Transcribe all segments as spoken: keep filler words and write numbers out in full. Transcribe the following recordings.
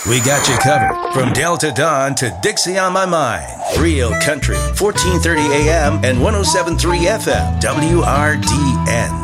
We got you covered from Delta Dawn to Dixie on My Mind. Real Country, fourteen thirty A M and one oh seven point three F M, W R D N.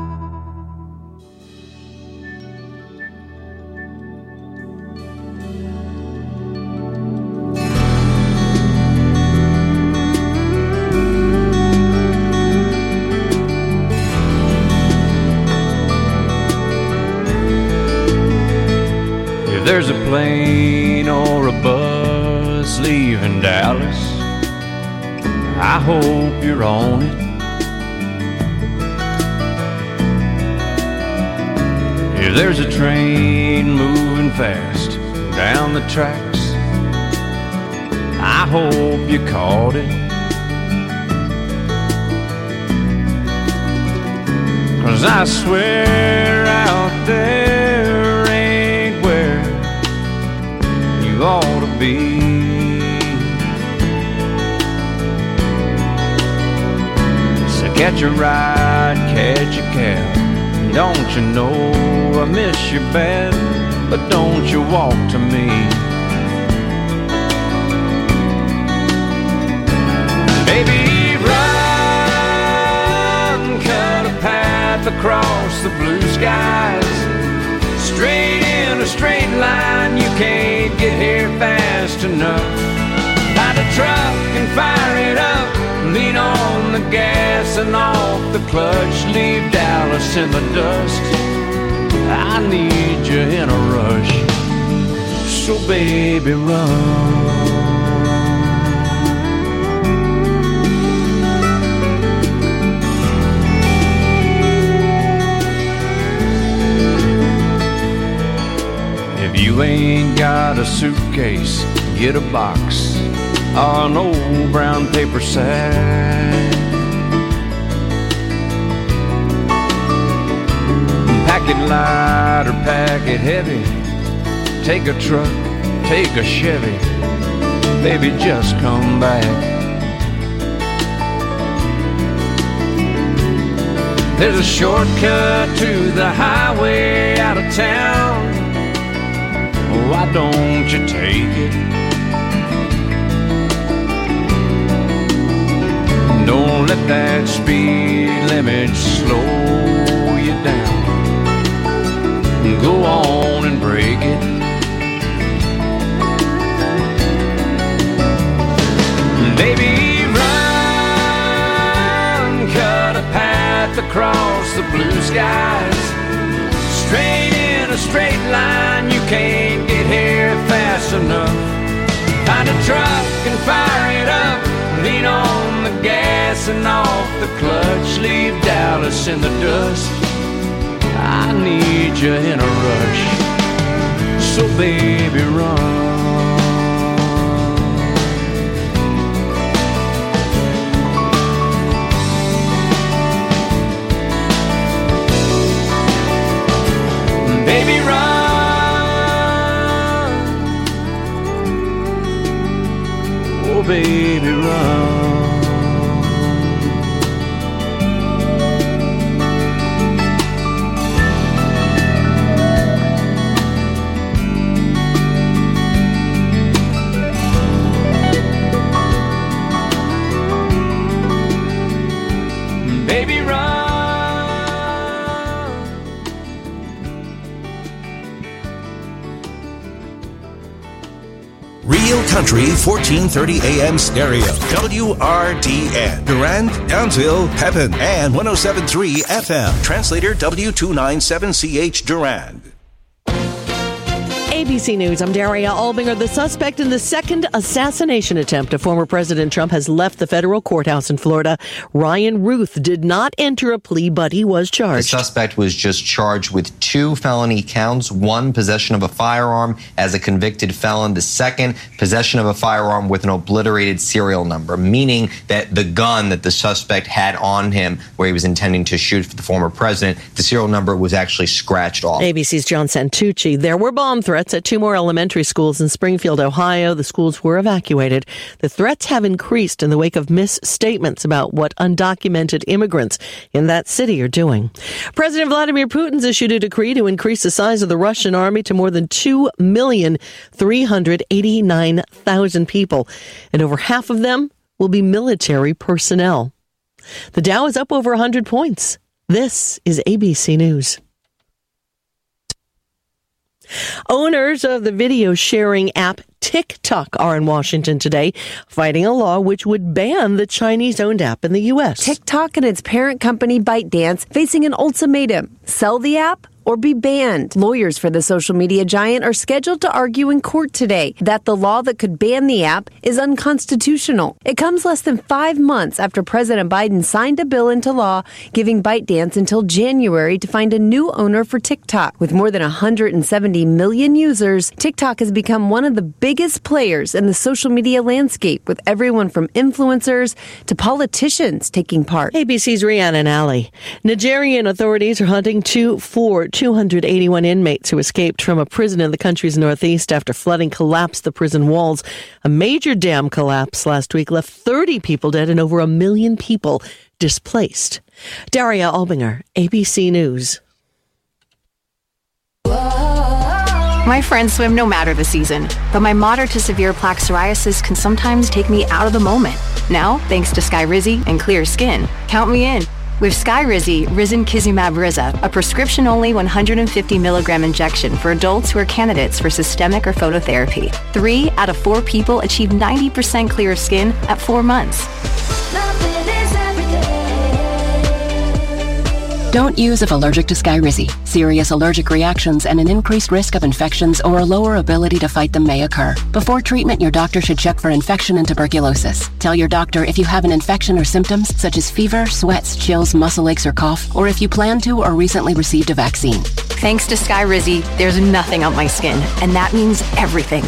There's a plane or a bus leaving Dallas, I hope you're on it. If there's a train moving fast down the tracks, I hope you caught it. 'Cause I swear out there ain't where you ought to be. So catch a ride, catch a cab. Don't you know I miss you bad, but don't you walk to me. Baby, run, cut a path across the blue skies. Straight in a straight line, you can't get here fast enough. Find a truck and fire it up, lean on the gas and off the clutch. Leave Dallas in the dust, I need you in a rush. So baby, run. If you ain't got a suitcase, get a box or an old brown paper sack. Pack it light or pack it heavy. Take a truck, take a Chevy. Baby, just come back. There's a shortcut to the highway out of town. Why don't you take it? Don't let that speed limit slow you down. Go on and break it. Baby, run, cut a path across the blue skies. Straight in a straight line, you can't get here fast enough. Find a truck and fire it up, lean on the gas and off the clutch. Leave Dallas in the dust, I need you in a rush. So baby, run. Baby, run. Oh, baby, run. Baby, run. Real Country, fourteen thirty A M stereo, W R D N. Durand, Townsville, Pepin, and one oh seven point three F M. Translator W two ninety-seven C H Durand. A B C News, I'm Daria Albinger. The suspect in the second assassination attempt of former President Trump has left the federal courthouse in Florida. Ryan Ruth did not enter a plea, but he was charged. The suspect was just charged with two felony counts. One, possession of a firearm as a convicted felon. The second, possession of a firearm with an obliterated serial number, meaning that the gun that the suspect had on him where he was intending to shoot for the former president, the serial number was actually scratched off. A B C's John Santucci. There were bomb threats at at two more elementary schools in Springfield, Ohio. The schools were evacuated. The threats have increased in the wake of misstatements about what undocumented immigrants in that city are doing. President Vladimir Putin's issued a decree to increase the size of the Russian army to more than two million three hundred eighty-nine thousand people, and over half of them will be military personnel. The Dow is up over one hundred points. This is A B C News. Owners of the video sharing app TikTok are in Washington today, fighting a law which would ban the Chinese-owned app in the U S. TikTok and its parent company ByteDance facing an ultimatum: sell the app or be banned. Lawyers for the social media giant are scheduled to argue in court today that the law that could ban the app is unconstitutional. It comes less than five months after President Biden signed a bill into law giving ByteDance until January to find a new owner for TikTok. With more than one hundred seventy million users, TikTok has become one of the biggest players in the social media landscape, with everyone from influencers to politicians taking part. A B C's Rhiannon Alley. Nigerian authorities are hunting two for two hundred eighty-one inmates who escaped from a prison in the country's northeast after flooding collapsed the prison walls. A major dam collapse last week left thirty people dead and over a million people displaced. Daria Albinger, A B C News. My friends swim no matter the season, but my moderate to severe plaque psoriasis can sometimes take me out of the moment. Now, thanks to Skyrizi and clear skin, count me in. With Skyrizi, Risankizumab Riza, a prescription-only one hundred fifty milligram injection for adults who are candidates for systemic or phototherapy. Three out of four people achieve ninety percent clear skin at four months. Don't use if allergic to Skyrizi. Serious allergic reactions and an increased risk of infections or a lower ability to fight them may occur. Before treatment, your doctor should check for infection and tuberculosis. Tell your doctor if you have an infection or symptoms such as fever, sweats, chills, muscle aches, or cough, or if you plan to or recently received a vaccine. Thanks to Skyrizi, there's nothing on my skin, and that means everything.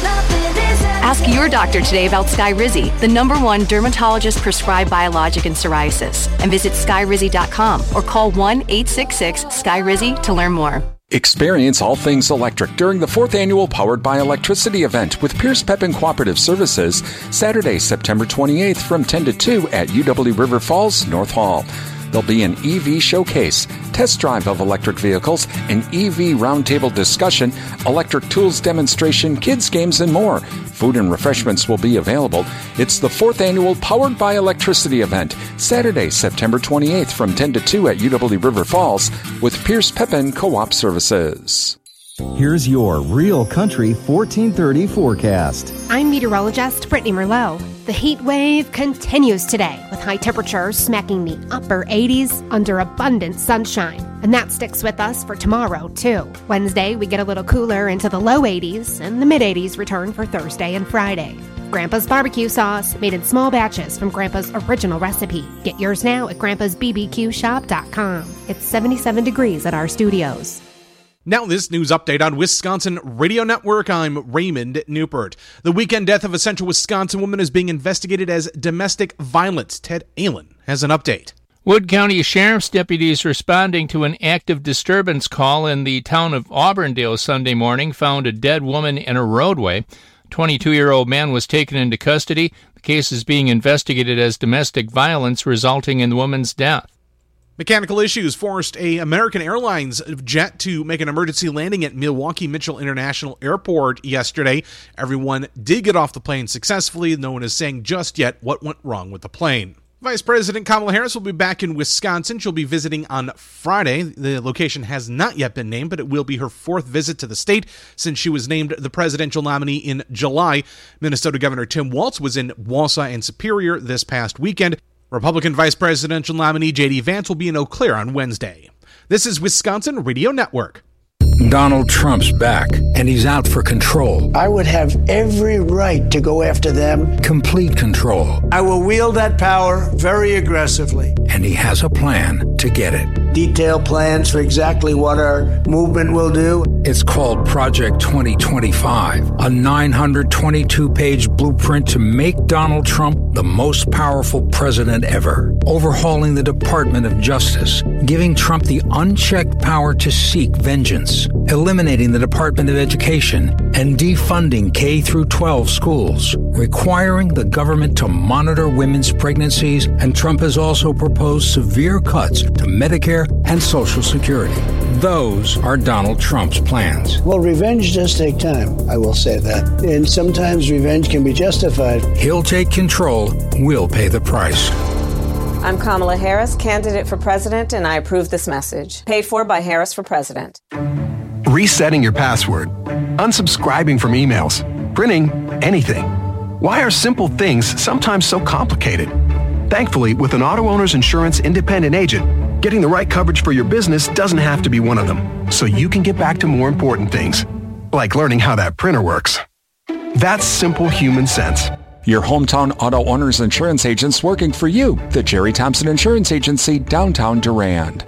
Ask your doctor today about Skyrizi, the number one dermatologist-prescribed biologic in psoriasis, and visit skyrizi dot com or call one eight six six Skyrizi to learn more. Experience all things electric during the fourth annual Powered by Electricity event with Pierce Pepin Cooperative Services, Saturday, September twenty-eighth from ten to two at U W River Falls, North Hall. There'll be an E V showcase, test drive of electric vehicles, an E V roundtable discussion, electric tools demonstration, kids games, and more. Food and refreshments will be available. It's the fourth annual Powered by Electricity event, Saturday, September twenty-eighth from ten to two at U W River Falls with Pierce Pepin Co-op Services. Here's your Real Country fourteen thirty forecast. I'm meteorologist Brittany Merlot. The heat wave continues today, with high temperatures smacking the upper eighties under abundant sunshine. And that sticks with us for tomorrow, too. Wednesday, we get a little cooler into the low eighties, and the mid-eighties return for Thursday and Friday. Grandpa's barbecue sauce, made in small batches from Grandpa's original recipe. Get yours now at grandpas b b q shop dot com. It's seventy-seven degrees at our studios. Now this news update on Wisconsin Radio Network. I'm Raymond Newport. The weekend death of a central Wisconsin woman is being investigated as domestic violence. Ted Allen has an update. Wood County Sheriff's deputies responding to an active disturbance call in the town of Auburndale Sunday morning found a dead woman in a roadway. A twenty-two-year-old man was taken into custody. The case is being investigated as domestic violence resulting in the woman's death. Mechanical issues forced a American Airlines jet to make an emergency landing at Milwaukee Mitchell International Airport yesterday. Everyone did get off the plane successfully. No one is saying just yet what went wrong with the plane. Vice President Kamala Harris will be back in Wisconsin. She'll be visiting on Friday. The location has not yet been named, but it will be her fourth visit to the state since she was named the presidential nominee in July. Minnesota Governor Tim Walz was in Wausau and Superior this past weekend. Republican Vice Presidential nominee J D Vance will be in Eau Claire on Wednesday. This is Wisconsin Radio Network. Donald Trump's back, and he's out for control. I would have every right to go after them. Complete control. I will wield that power very aggressively. And he has a plan to get it. detailed plans for exactly what our movement will do. It's called Project twenty twenty-five, a nine hundred twenty-two page blueprint to make Donald Trump the most powerful president ever. Overhauling the Department of Justice, giving Trump the unchecked power to seek vengeance, eliminating the Department of Education, and defunding K through twelve schools, requiring the government to monitor women's pregnancies, and Trump has also proposed severe cuts to Medicare and Social Security. Those are Donald Trump's plans. Well, revenge does take time, I will say that. And sometimes revenge can be justified. He'll take control. We'll pay the price. I'm Kamala Harris, candidate for president, and I approve this message. Paid for by Harris for President. Resetting your password, unsubscribing from emails, printing anything. Why are simple things sometimes so complicated? Thankfully, with an Auto Owners Insurance independent agent, getting the right coverage for your business doesn't have to be one of them, so you can get back to more important things, like learning how that printer works. That's simple human sense. Your hometown Auto Owners Insurance agents working for you. The Jerry Thompson Insurance Agency, downtown Durand.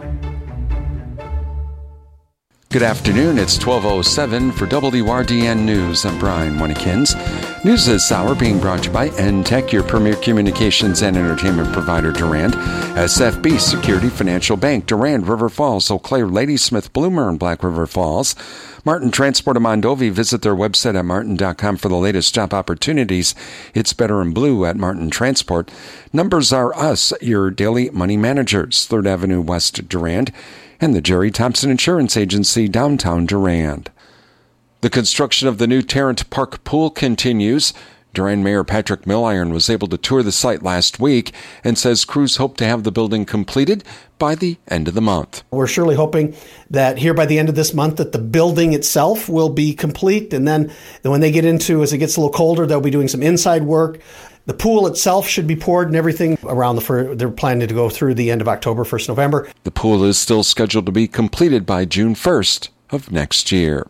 Good afternoon. It's twelve oh seven for W R D N News. I'm Brian Winnikins. News this hour being brought to you by N Tech, your premier communications and entertainment provider, Durand. S F B Security Financial Bank, Durand, River Falls, Eau Claire, Ladysmith, Bloomer, and Black River Falls. Martin Transport of Mondovi. Visit their website at martin dot com for the latest job opportunities. It's better in blue at Martin Transport. Numbers are us, your daily money managers. third Avenue West, Durand. And the Jerry Thompson Insurance Agency, downtown Durand. The construction of the new Tarrant Park Pool continues. Durand Mayor Patrick Milliron was able to tour the site last week and says crews hope to have the building completed by the end of the month. We're surely hoping that here by the end of this month that the building itself will be complete. And then when they get into, as it gets a little colder, they'll be doing some inside work. The pool itself should be poured and everything around the, fir- they're planning to go through the end of October, first of November. The pool is still scheduled to be completed by June first of next year.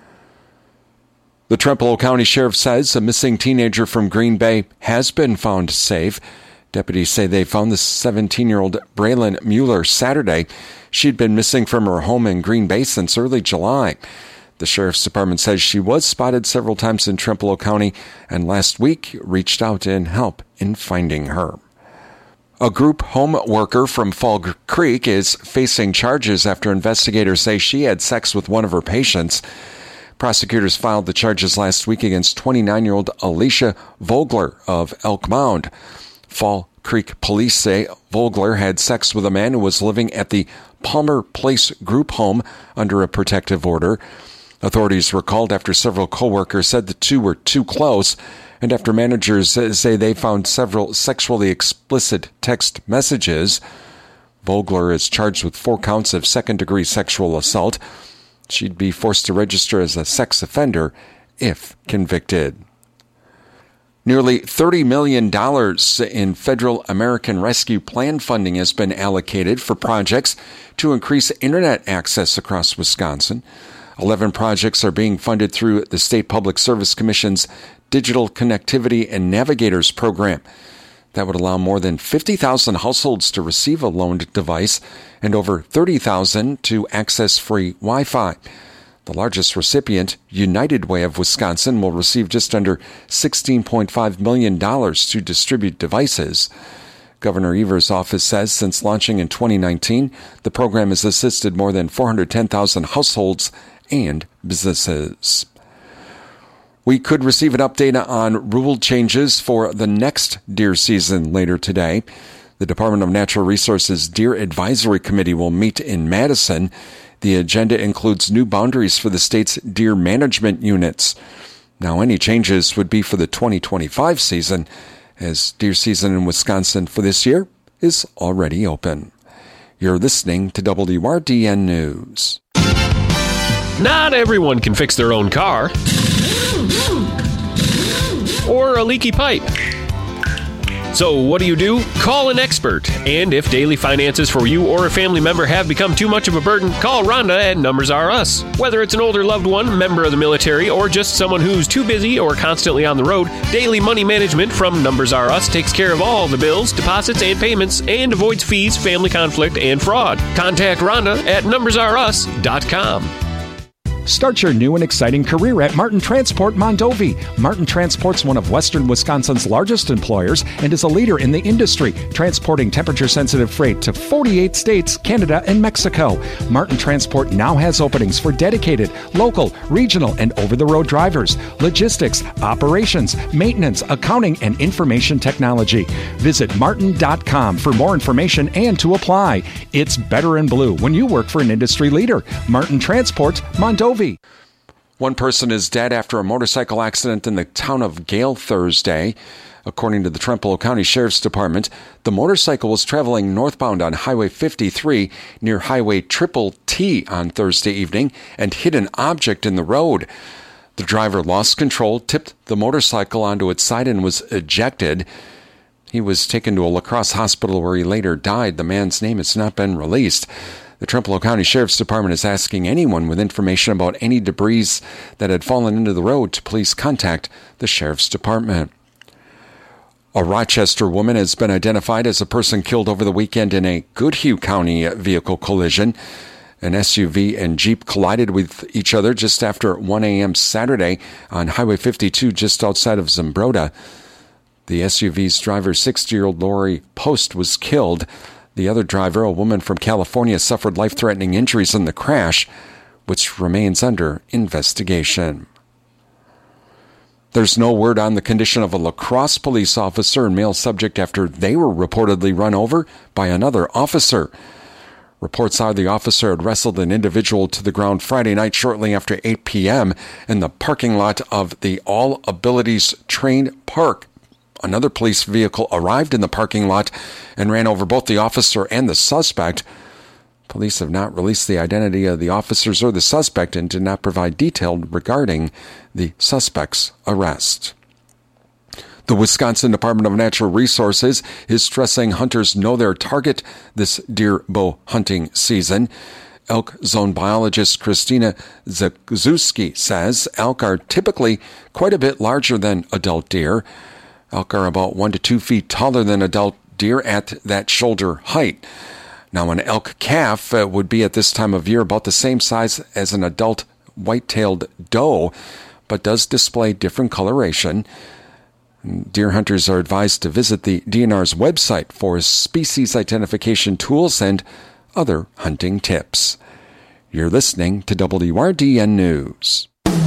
The Trempealeau County Sheriff says a missing teenager from Green Bay has been found safe. Deputies say they found the seventeen-year-old Braylon Mueller Saturday. She'd been missing from her home in Green Bay since early July. The Sheriff's Department says she was spotted several times in Trempealeau County and last week reached out in help in finding her. A group home worker from Fall Creek is facing charges after investigators say she had sex with one of her patients. Prosecutors filed the charges last week against twenty-nine-year-old Alicia Vogler of Elk Mound. Fall Creek police say Vogler had sex with a man who was living at the Palmer Place group home under a protective order. Authorities were called after several co-workers said the two were too close, and after managers say they found several sexually explicit text messages. Vogler is charged with four counts of second-degree sexual assault. She'd be forced to register as a sex offender if convicted. Nearly thirty million dollars in federal American Rescue Plan funding has been allocated for projects to increase internet access across Wisconsin. Eleven projects are being funded through the State Public Service Commission's Digital Connectivity and Navigators program. That would allow more than fifty thousand households to receive a loaned device and over thirty thousand to access free Wi-Fi. The largest recipient, United Way of Wisconsin, will receive just under sixteen point five million dollars to distribute devices. Governor Evers' office says since launching in twenty nineteen, the program has assisted more than four hundred ten thousand households and businesses. We could receive an update on rule changes for the next deer season later today. The Department of Natural Resources Deer Advisory Committee will meet in Madison. The agenda includes new boundaries for the state's deer management units. Now, any changes would be for the twenty twenty-five season, as deer season in Wisconsin for this year is already open. You're listening to W R D N News. Not everyone can fix their own car or a leaky pipe. So what do you do? Call an expert. And if daily finances for you or a family member have become too much of a burden, call Rhonda at Numbers R Us. Whether it's an older loved one, member of the military, or just someone who's too busy or constantly on the road, Daily Money Management from Numbers R Us takes care of all the bills, deposits, and payments and avoids fees, family conflict, and fraud. Contact Rhonda at numbers r us dot com. Start your new and exciting career at Martin Transport Mondovi. Martin Transport's one of western Wisconsin's largest employers and is a leader in the industry, transporting temperature-sensitive freight to forty-eight states, Canada, and Mexico. Martin Transport now has openings for dedicated, local, regional, and over-the-road drivers, logistics, operations, maintenance, accounting, and information technology. Visit martin dot com for more information and to apply. It's better in blue when you work for an industry leader. Martin Transport Mondovi. One person is dead after a motorcycle accident in the town of Gale Thursday. According to the Trempealeau County Sheriff's Department, the motorcycle was traveling northbound on Highway fifty-three near Highway Triple T on Thursday evening and hit an object in the road. The driver lost control, tipped the motorcycle onto its side, and was ejected. He was taken to a La Crosse hospital where he later died. The man's name has not been released. The Trempealeau County Sheriff's Department is asking anyone with information about any debris that had fallen into the road to please contact the Sheriff's Department. A Rochester woman has been identified as a person killed over the weekend in a Goodhue County vehicle collision. An S U V and Jeep collided with each other just after one a.m. Saturday on Highway fifty-two just outside of Zumbrota. The S U V's driver, sixty-year-old Lori Post, was killed. The other driver, a woman from California, suffered life-threatening injuries in the crash, which remains under investigation. There's no word on the condition of a La Crosse police officer and male subject after they were reportedly run over by another officer. Reports are the officer had wrestled an individual to the ground Friday night shortly after eight p.m. in the parking lot of the All Abilities Train Park. Another police vehicle arrived in the parking lot and ran over both the officer and the suspect. Police have not released the identity of the officers or the suspect and did not provide detail regarding the suspect's arrest. The Wisconsin Department of Natural Resources is stressing hunters know their target this deer bow hunting season. Elk zone biologist Christina Zakuski says elk are typically quite a bit larger than adult deer. Elk are about one to two feet taller than adult deer at that shoulder height. Now, an elk calf uh, would be at this time of year about the same size as an adult white-tailed doe, but does display different coloration. Deer hunters are advised to visit the D N R's website for species identification tools and other hunting tips. You're listening to W R D N News.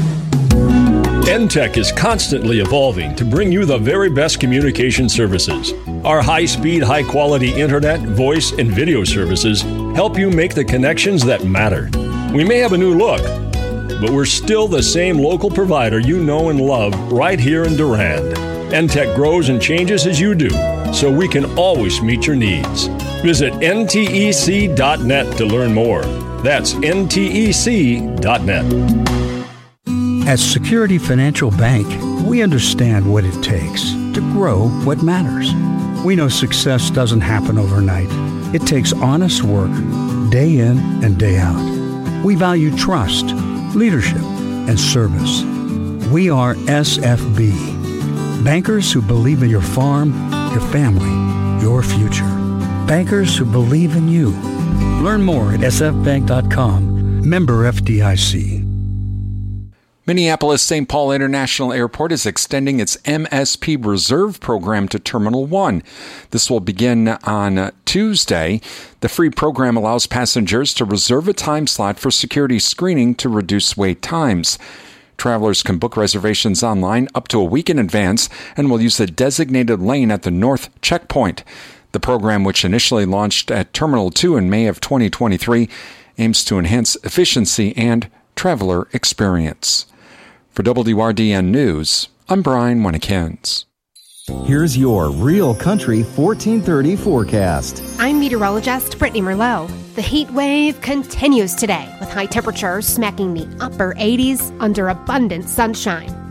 N Tech is constantly evolving to bring you the very best communication services. Our high-speed, high-quality internet, voice, and video services help you make the connections that matter. We may have a new look, but we're still the same local provider you know and love right here in Durand. N Tech grows and changes as you do, so we can always meet your needs. Visit N T E C dot net to learn more. That's N T E C dot net. At Security Financial Bank, we understand what it takes to grow what matters. We know success doesn't happen overnight. It takes honest work, day in and day out. We value trust, leadership, and service. We are S F B, bankers who believe in your farm, your family, your future. Bankers who believe in you. Learn more at s f bank dot com. Member F D I C. Minneapolis-Saint Paul International Airport is extending its M S P Reserve program to Terminal one. This will begin on Tuesday. The free program allows passengers to reserve a time slot for security screening to reduce wait times. Travelers can book reservations online up to a week in advance and will use a designated lane at the north checkpoint. The program, which initially launched at Terminal two in May of twenty twenty-three, aims to enhance efficiency and traveler experience. For W R D N News, I'm Brian Winnekins. Here's your Real Country fourteen thirty forecast. I'm meteorologist Brittany Merlot. The heat wave continues today with high temperatures smacking the upper eighties under abundant sunshine.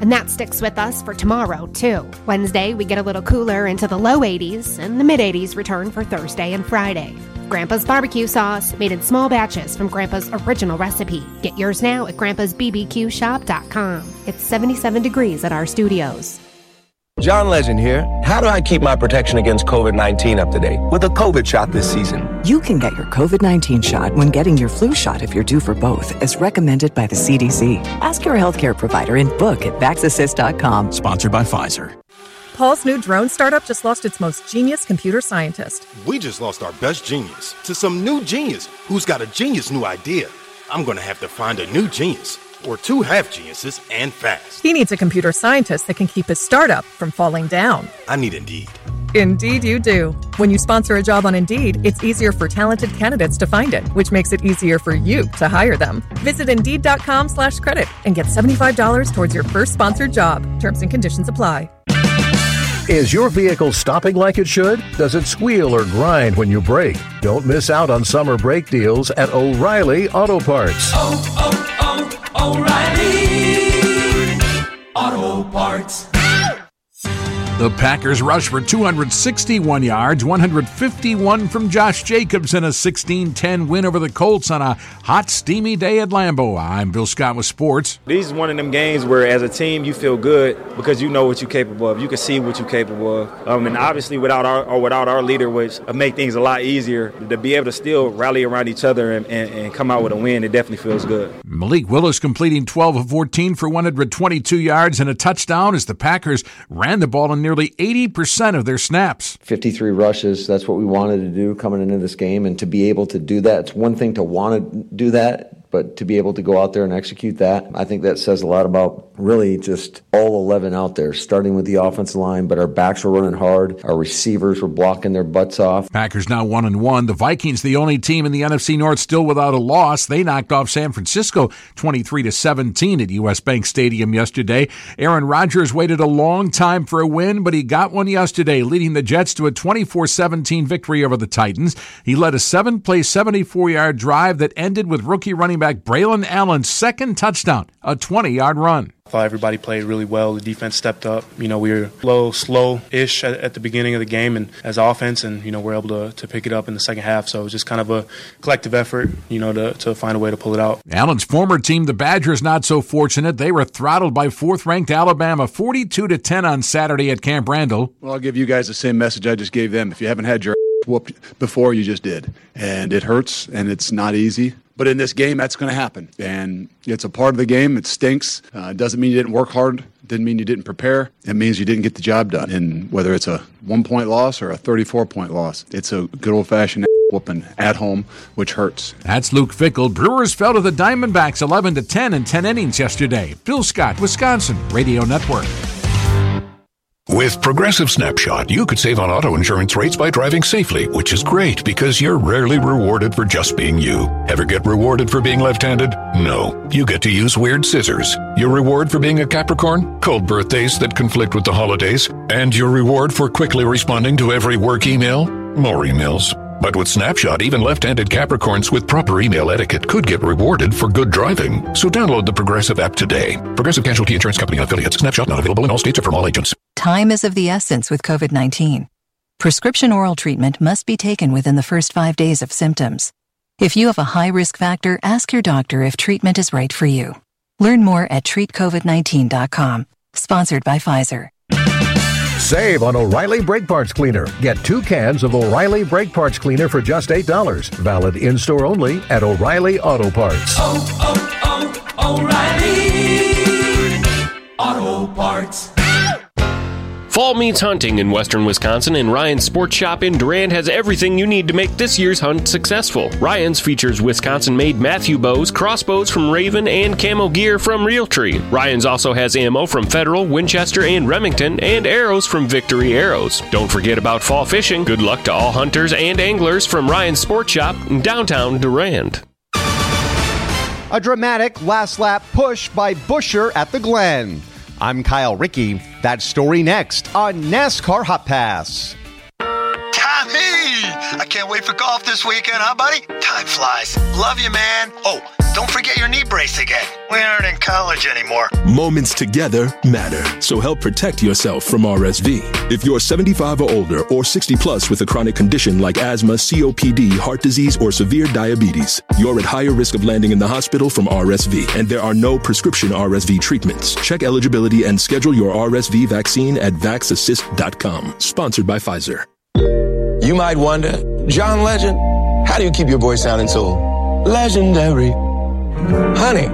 and that sticks with us for tomorrow, too. Wednesday, we get a little cooler into the low eighties, and the mid-eighties return for Thursday and Friday. Grandpa's barbecue sauce, made in small batches from Grandpa's original recipe. Get yours now at grandpas b b q shop dot com. It's seventy-seven degrees at our studios. John Legend here. How do I keep my protection against covid nineteen up to date with a COVID shot this season? You can get your covid nineteen shot when getting your flu shot if you're due for both, as recommended by the C D C. Ask your healthcare provider and book at vax assist dot com. Sponsored by Pfizer. Paul's new drone startup just lost its most genius computer scientist. We just lost our best genius to some new genius who's got a genius new idea. I'm going to have to find a new genius, or two half geniuses, and fast. He needs a computer scientist that can keep his startup from falling down. I need Indeed. Indeed you do. When you sponsor a job on Indeed, it's easier for talented candidates to find it, which makes it easier for you to hire them. Visit Indeed.com slash credit and get seventy-five dollars towards your first sponsored job. Terms and conditions apply. Is your vehicle stopping like it should? Does it squeal or grind when you brake? Don't miss out on summer brake deals at O'Reilly Auto Parts. Oh, oh, oh, O'Reilly Auto Parts. The Packers rush for two hundred sixty-one yards, one hundred fifty-one from Josh Jacobs in a sixteen ten win over the Colts on a hot, steamy day at Lambeau. I'm Bill Scott with sports. These is one of them games where, as a team, you feel good because you know what you're capable of. You can see what you're capable of. Um, and obviously, without our or without our leader, which make things a lot easier, to be able to still rally around each other and, and, and come out with a win, it definitely feels good. Malik Willis completing twelve of fourteen for one hundred twenty-two yards and a touchdown as the Packers ran the ball in nearly eighty percent of their snaps. fifty-three rushes, that's what we wanted to do coming into this game, and to be able to do that, it's one thing to want to do that, but to be able to go out there and execute that, I think that says a lot about really just all eleven out there, starting with the offensive line, but our backs were running hard, our receivers were blocking their butts off. Packers now one and one. The Vikings, the only team in the N F C North still without a loss. They knocked off San Francisco twenty-three to seventeen at U S Bank Stadium yesterday. Aaron Rodgers waited a long time for a win, but he got one yesterday, leading the Jets to a twenty-four seventeen victory over the Titans. He led a seven-play, seventy-four-yard drive that ended with rookie running back Braylon Allen's second touchdown, a twenty-yard run. I thought everybody played really well. The defense stepped up. You know, we were a little slow-ish at, at the beginning of the game and as offense, and, you know, we're able to, to pick it up in the second half. So it was just kind of a collective effort, you know, to, to find a way to pull it out. Allen's former team, the Badgers, not so fortunate. They were throttled by fourth-ranked Alabama forty-two to ten on Saturday at Camp Randall. Well, I'll give you guys the same message I just gave them. If you haven't had your whooped before, you just did. And it hurts, and it's not easy. But in this game, that's going to happen. And it's a part of the game. It stinks. Uh, it doesn't mean you didn't work hard. It didn't mean you didn't prepare. It means you didn't get the job done. And whether it's a one-point loss or a thirty-four point loss, it's a good old-fashioned whooping at home, which hurts. That's Luke Fickell. Brewers fell to the Diamondbacks eleven to ten in ten innings yesterday. Bill Scott, Wisconsin Radio Network. With Progressive Snapshot, you could save on auto insurance rates by driving safely, which is great because you're rarely rewarded for just being you. Ever get rewarded for being left-handed? No. You get to use weird scissors. Your reward for being a Capricorn? Cold birthdays that conflict with the holidays. And your reward for quickly responding to every work email? More emails. But with Snapshot, even left-handed Capricorns with proper email etiquette could get rewarded for good driving. So download the Progressive app today. Progressive Casualty Insurance Company and affiliates. Snapshot not available in all states or from all agents. Time is of the essence with covid nineteen. Prescription oral treatment must be taken within the first five days of symptoms. If you have a high risk factor, ask your doctor if treatment is right for you. Learn more at treat covid nineteen dot com. Sponsored by Pfizer. Save on O'Reilly Brake Parts Cleaner. Get two cans of O'Reilly Brake Parts Cleaner for just eight dollars. Valid in-store only at O'Reilly Auto Parts. Oh, oh, oh, O'Reilly Auto Parts. Fall meets hunting in western Wisconsin, and Ryan's Sports Shop in Durand has everything you need to make this year's hunt successful. Ryan's features Wisconsin-made Matthew bows, crossbows from Raven, and camo gear from Realtree. Ryan's also has ammo from Federal, Winchester, and Remington, and arrows from Victory Arrows. Don't forget about fall fishing. Good luck to all hunters and anglers from Ryan's Sports Shop in downtown Durand. A dramatic last lap push by Buescher at the Glen. I'm Kyle Rickey. That story next on NASCAR Hot Pass. Tommy! I can't wait for golf this weekend, huh, buddy? Time flies. Love you, man. Oh, don't forget your knee brace again. We aren't in college anymore. Moments together matter, so help protect yourself from R S V. If you're seventy-five or older or sixty plus with a chronic condition like asthma, C O P D, heart disease, or severe diabetes, you're at higher risk of landing in the hospital from R S V, and there are no prescription R S V treatments. Check eligibility and schedule your R S V vaccine at vax assist dot com. Sponsored by Pfizer. You might wonder, John Legend, how do you keep your voice sounding so legendary? Honey.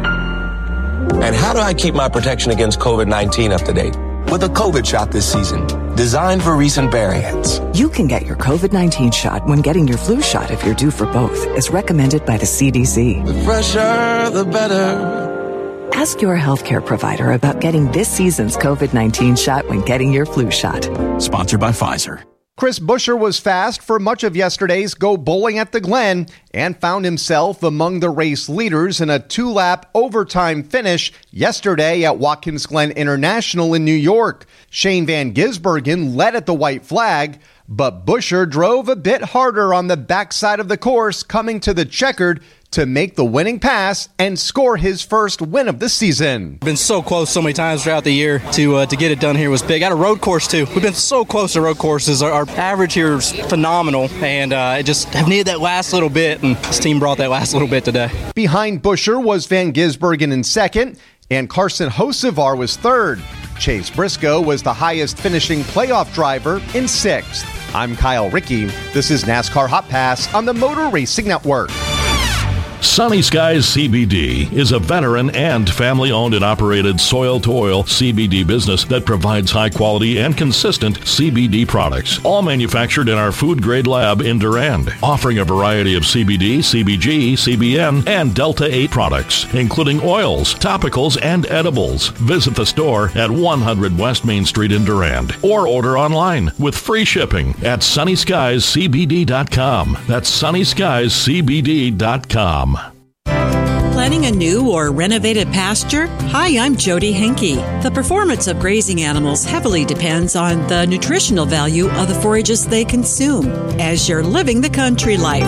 And how do I keep my protection against COVID nineteen up to date? With a COVID shot this season, designed for recent variants. You can get your COVID nineteen shot when getting your flu shot if you're due for both, as recommended by the C D C. The fresher, the better. Ask your healthcare provider about getting this season's COVID nineteen shot when getting your flu shot. Sponsored by Pfizer. Chris Buescher was fast for much of yesterday's Go Bowling at the Glen and found himself among the race leaders in a two-lap overtime finish yesterday at Watkins Glen International in New York. Shane Van Gisbergen led at the white flag, but Buescher drove a bit harder on the backside of the course, coming to the checkered to make the winning pass and score his first win of the season. Been so close so many times throughout the year to uh, to get it done here was big. At a road course too. We've been so close to road courses. Our, our average here is phenomenal, and uh, I just have needed that last little bit, and this team brought that last little bit today. Behind Buescher was Van Gisbergen in second, and Carson Hocevar was third. Chase Briscoe was the highest finishing playoff driver in sixth. I'm Kyle Rickey. This is NASCAR Hot Pass on the Motor Racing Network. Sunny Skies C B D is a veteran and family-owned and operated soil-to-oil C B D business that provides high-quality and consistent C B D products, all manufactured in our food-grade lab in Durand, offering a variety of C B D, C B G, C B N, and Delta eight products, including oils, topicals, and edibles. Visit the store at one hundred West Main Street in Durand, or order online with free shipping at sunny skies c b d dot com. That's sunny skies c b d dot com. Planning a new or renovated pasture? Hi, I'm Jody Henke. The performance of grazing animals heavily depends on the nutritional value of the forages they consume as you're living the country life.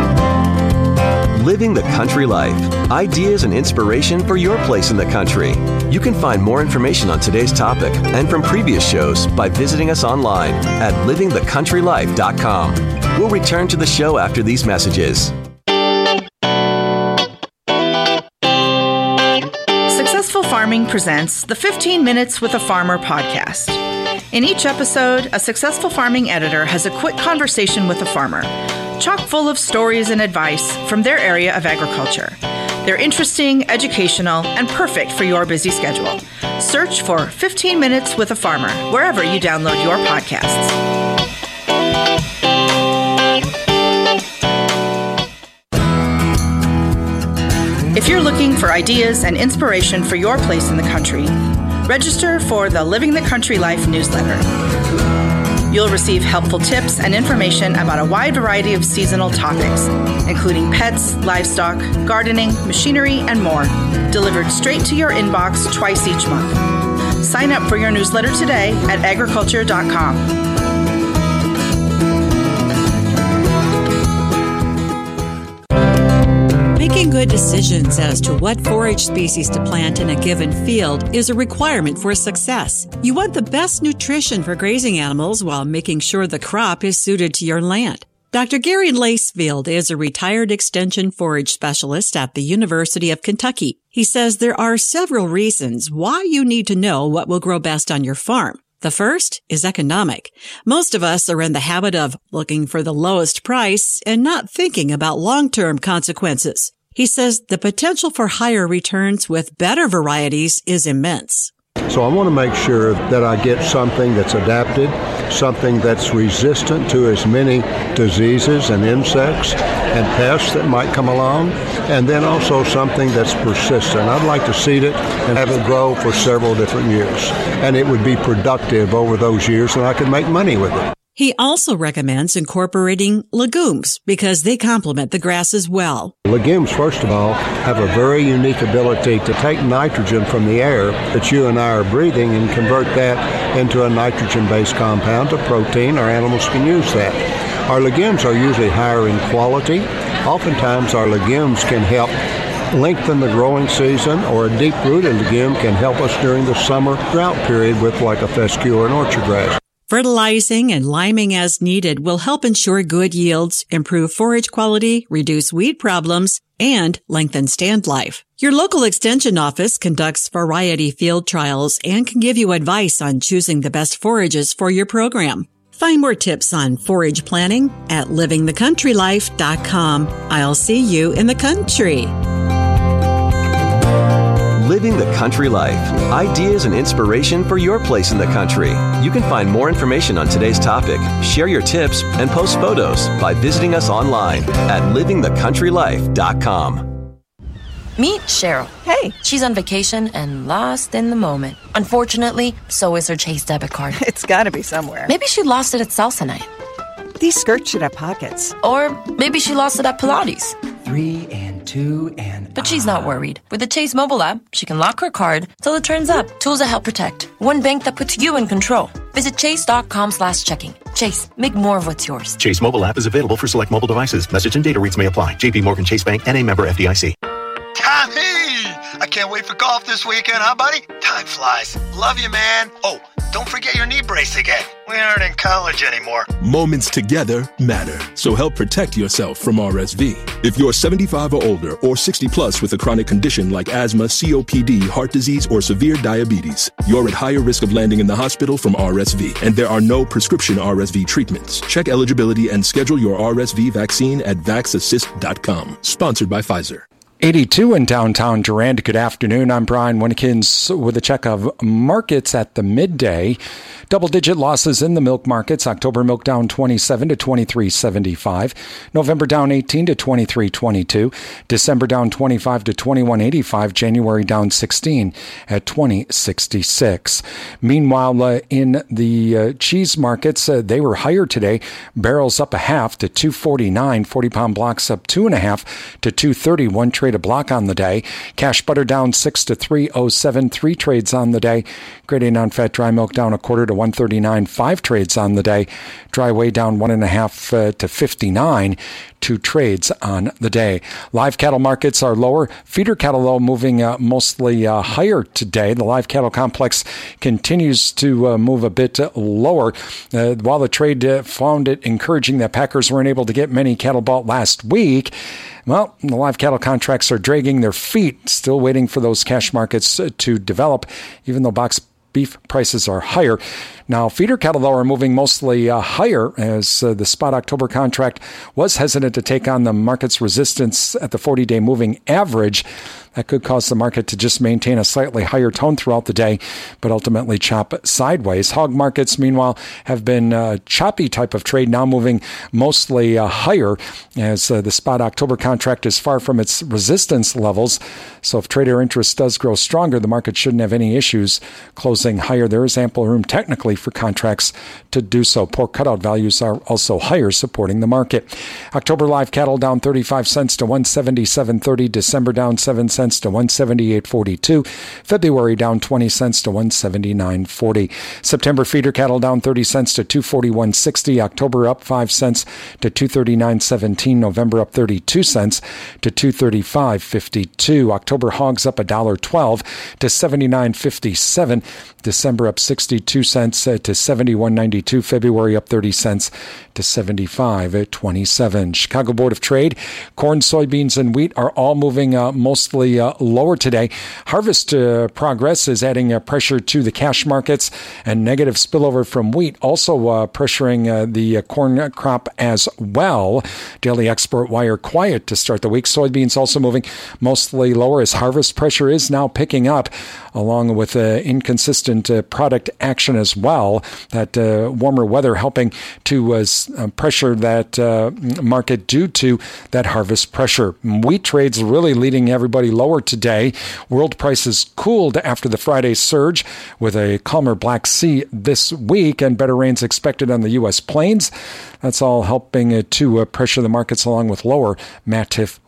Living the country life. Ideas and inspiration for your place in the country. You can find more information on today's topic and from previous shows by visiting us online at living the country life dot com. We'll return to the show after these messages. Successful Farming presents the fifteen Minutes with a Farmer podcast. In each episode, a successful farming editor has a quick conversation with a farmer, chock full of stories and advice from their area of agriculture. They're interesting, educational, and perfect for your busy schedule. Search for fifteen Minutes with a Farmer wherever you download your podcasts. If you're looking for ideas and inspiration for your place in the country, register for the Living the Country Life newsletter. You'll receive helpful tips and information about a wide variety of seasonal topics, including pets, livestock, gardening, machinery, and more, delivered straight to your inbox twice each month. Sign up for your newsletter today at agriculture dot com. Making good decisions as to what forage species to plant in a given field is a requirement for success. You want the best nutrition for grazing animals while making sure the crop is suited to your land. Doctor Gary Lacefield is a retired extension forage specialist at the University of Kentucky. He says there are several reasons why you need to know what will grow best on your farm. The first is economic. Most of us are in the habit of looking for the lowest price and not thinking about long-term consequences. He says the potential for higher returns with better varieties is immense. So I want to make sure that I get something that's adapted, something that's resistant to as many diseases and insects and pests that might come along, and then also something that's persistent. I'd like to seed it and have it grow for several different years, and it would be productive over those years, and I could make money with it. He also recommends incorporating legumes because they complement the grasses well. Legumes, first of all, have a very unique ability to take nitrogen from the air that you and I are breathing and convert that into a nitrogen-based compound, a protein. Our animals can use that. Our legumes are usually higher in quality. Oftentimes, our legumes can help lengthen the growing season, or a deep-rooted legume can help us during the summer drought period with like a fescue or an orchard grass. Fertilizing and liming as needed will help ensure good yields, improve forage quality, reduce weed problems, and lengthen stand life. Your local extension office conducts variety field trials and can give you advice on choosing the best forages for your program. Find more tips on forage planning at living the country life dot com. I'll see you in the country. Living the Country Life. Ideas and inspiration for your place in the country. You can find more information on today's topic, share your tips, and post photos by visiting us online at living the country life dot com. Meet Cheryl. Hey. She's on vacation and lost in the moment. Unfortunately, so is her Chase debit card. It's gotta be somewhere. Maybe she lost it at salsa night. These skirts should have pockets. Or maybe she lost it at Pilates. Three and two and... But she's not worried. With the Chase mobile app, she can lock her card till it turns up. Tools that help protect. One bank that puts you in control. Visit chase.com slash checking. Chase, make more of what's yours. Chase mobile app is available for select mobile devices. Message and data rates may apply. J P Morgan Chase Bank and a member F D I C. Tommy! I can't wait for golf this weekend, huh, buddy? Time flies. Love you, man. Oh, don't forget your knee brace again. We aren't in college anymore. Moments together matter, so help protect yourself from R S V. If you're seventy-five or older or sixty plus with a chronic condition like asthma, C O P D, heart disease, or severe diabetes, you're at higher risk of landing in the hospital from R S V, and there are no prescription R S V treatments. Check eligibility and schedule your R S V vaccine at vax assist dot com. Sponsored by Pfizer. eighty-two in downtown Durand. Good afternoon. I'm Brian Winnekins with a check of markets at the midday. Double-digit losses in the milk markets. October milk down twenty-seven to twenty-three seventy-five. November down eighteen to twenty-three twenty-two. December down twenty-five to twenty-one eighty-five. January down sixteen at twenty sixty-six. Meanwhile, uh, in the uh, cheese markets, uh, they were higher today. Barrels up a half to two forty-nine. forty-pound blocks up two and a half to two thirty. One trade a block on the day. Cash butter down six to three oh seven. Three trades on the day. Grade A non-fat dry milk down a quarter to one thirty-nine. Five trades on the day. Dry whey down one and a half uh, to fifty-nine. Two trades on the day. Live cattle markets are lower. Feeder cattle, though, moving uh, mostly uh, higher today. The live cattle complex continues to uh, move a bit uh, lower. Uh, while the trade uh, found it encouraging that packers weren't able to get many cattle bought last week, well, the live cattle contracts are dragging their feet, still waiting for those cash markets uh, to develop, even though box beef prices are higher. Now, feeder cattle, though, are moving mostly uh, higher as uh, the spot October contract was hesitant to take on the market's resistance at the forty-day moving average. That could cause the market to just maintain a slightly higher tone throughout the day, but ultimately chop sideways. Hog markets, meanwhile, have been a choppy type of trade, now moving mostly uh, higher as uh, the spot October contract is far from its resistance levels. So if trader interest does grow stronger, the market shouldn't have any issues closing higher. There is ample room technically for contracts to do so. Pork cutout values are also higher, supporting the market. October live cattle down thirty-five cents to one seventy-seven thirty. December down seven cents to one seventy-eight forty-two. February down twenty cents to one seventy-nine forty. September feeder cattle down thirty cents to two forty-one sixty. October up five cents to two thirty-nine seventeen. November up thirty-two cents to two thirty-five fifty-two. October hogs up one dollar twelve to seventy-nine fifty-seven. December up sixty-two cents to seventy-one ninety-two. February up thirty cents to seventy-five twenty-seven. Chicago Board of Trade, corn, soybeans, and wheat are all moving uh, mostly uh, lower today. Harvest uh, progress is adding uh, pressure to the cash markets, and negative spillover from wheat also uh, pressuring uh, the uh, corn crop as well. Daily export wire quiet to start the week. Soybeans also moving mostly lower as harvest pressure is now picking up, along with uh, inconsistent uh, product action as well. That uh, warmer weather helping to uh, pressure that uh, market due to that harvest pressure. Wheat trades really leading everybody lower today. World prices cooled after the Friday surge with a calmer Black Sea this week and better rains expected on the U S plains. That's all helping uh, to uh, pressure the markets along with lower Matif wheat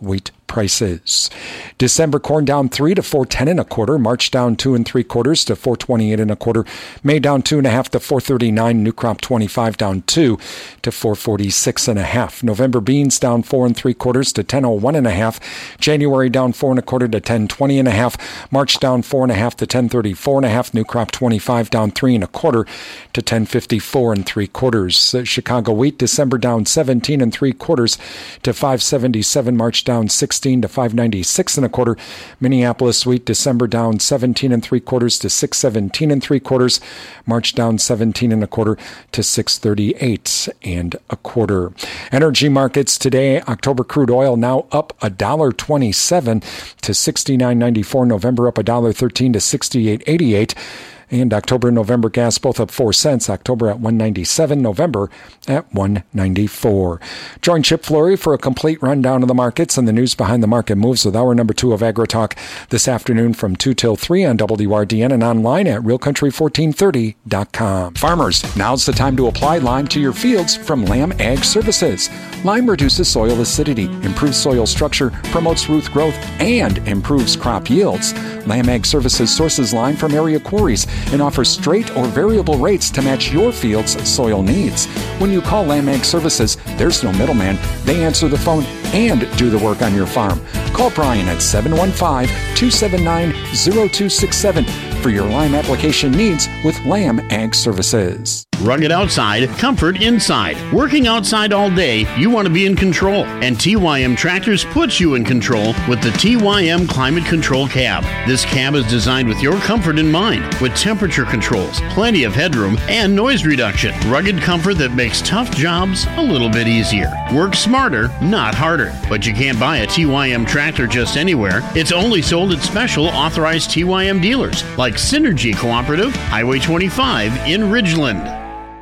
prices. December corn down three to four ten and a quarter. March down two and three quarters to four twenty eight and a quarter. May down two and a half to four thirty nine. New crop twenty-five down two to four forty six and a half. November beans down four and three quarters to ten oh one and a half. January down four and a quarter to ten twenty and a half. March down four and a half to ten thirty four and a half. New crop twenty-five down three and a quarter to ten fifty four and three quarters. Chicago wheat December down seventeen and three quarters to five seventy seven. March down sixteen to five ninety-six and a quarter. Minneapolis wheat December down seventeen and three quarters to six seventeen and three quarters. March down seventeen and a quarter to six thirty-eight and a quarter. Energy markets today, October crude oil now up one dollar twenty-seven to sixty-nine ninety-four. November up one dollar thirteen to sixty-eight eighty-eight. And October and November gas both up four cents. October at one ninety-seven, November at one ninety-four. Join Chip Flory for a complete rundown of the markets and the news behind the market moves with hour number two of AgriTalk this afternoon from two till three on W R D N and online at real country fourteen thirty dot com. Farmers, now's the time to apply Lime to your fields from Lamb Ag Services. Lime reduces soil acidity, improves soil structure, promotes root growth, and improves crop yields. Lamb Ag Services sources lime from area quarries and offers straight or variable rates to match your field's soil needs. When you call Lamb Ag Services, there's no middleman. They answer the phone and do the work on your farm. Call Brian at seven one five, two seven nine, zero two six seven for your lime application needs with Lamb Ag Services. Rugged outside, comfort inside. Working outside all day, you want to be in control. And T Y M Tractors puts you in control with the T Y M Climate Control Cab. This cab is designed with your comfort in mind, with temperature controls, plenty of headroom, and noise reduction. Rugged comfort that makes tough jobs a little bit easier. Work smarter, not harder. But you can't buy a T Y M tractor just anywhere. It's only sold at special authorized T Y M dealers, like Synergy Cooperative, Highway twenty-five in Ridgeland.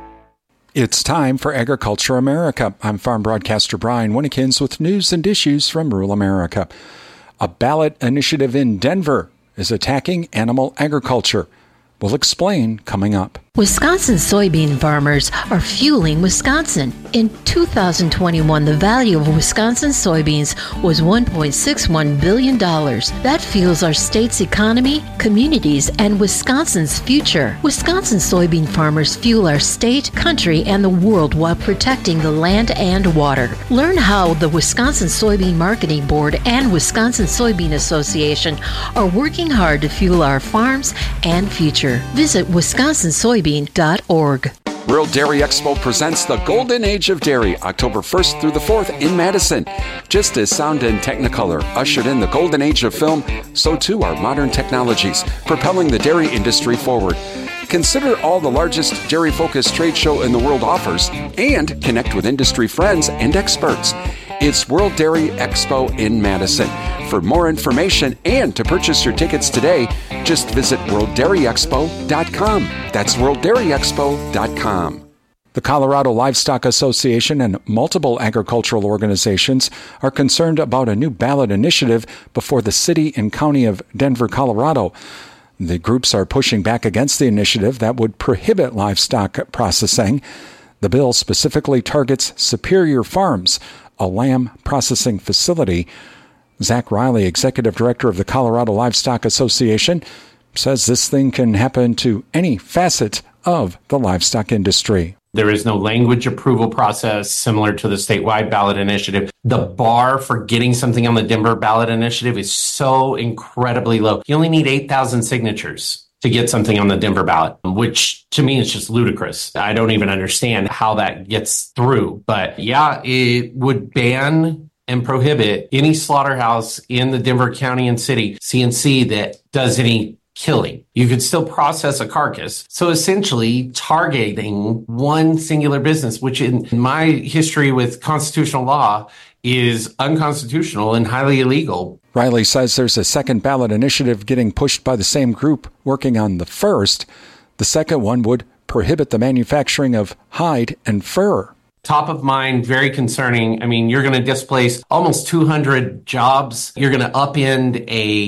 It's time for Agriculture America. I'm farm broadcaster Brian Winnikins with news and issues from rural America. A ballot initiative in Denver is attacking animal agriculture. We'll explain coming up. Wisconsin soybean farmers are fueling Wisconsin. In two thousand twenty-one, the value of Wisconsin soybeans was one point six one billion dollars. That fuels our state's economy, communities, and Wisconsin's future. Wisconsin soybean farmers fuel our state, country, and the world while protecting the land and water. Learn how the Wisconsin Soybean Marketing Board and Wisconsin Soybean Association are working hard to fuel our farms and future. Visit wisconsin soybean dot org. World Dairy Expo presents the Golden Age of Dairy, October first through the fourth in Madison. Just as sound and Technicolor ushered in the Golden Age of film, so too are modern technologies, propelling the dairy industry forward. Consider all the largest dairy-focused trade show in the world offers and connect with industry friends and experts. It's World Dairy Expo in Madison. For more information and to purchase your tickets today, just visit world dairy expo dot com. That's world dairy expo dot com. The Colorado Livestock Association and multiple agricultural organizations are concerned about a new ballot initiative before the city and county of Denver, Colorado. The groups are pushing back against the initiative that would prohibit livestock processing. The bill specifically targets Superior Farms, a lamb processing facility. Zach Riley, executive director of the Colorado Livestock Association, says this thing can happen to any facet of the livestock industry. There is no language approval process similar to the statewide ballot initiative. The bar for getting something on the Denver ballot initiative is so incredibly low. You only need eight thousand signatures to get something on the Denver ballot, which to me is just ludicrous. I don't even understand how that gets through. But yeah, it would ban and prohibit any slaughterhouse in the Denver County and City, C and C, that does any killing. You could still process a carcass. So essentially targeting one singular business, which in my history with constitutional law is unconstitutional and highly illegal. Riley says there's a second ballot initiative getting pushed by the same group working on the first. The second one would prohibit the manufacturing of hide and fur. Top of mind, very concerning. I mean, you're going to displace almost two hundred jobs. You're going to upend a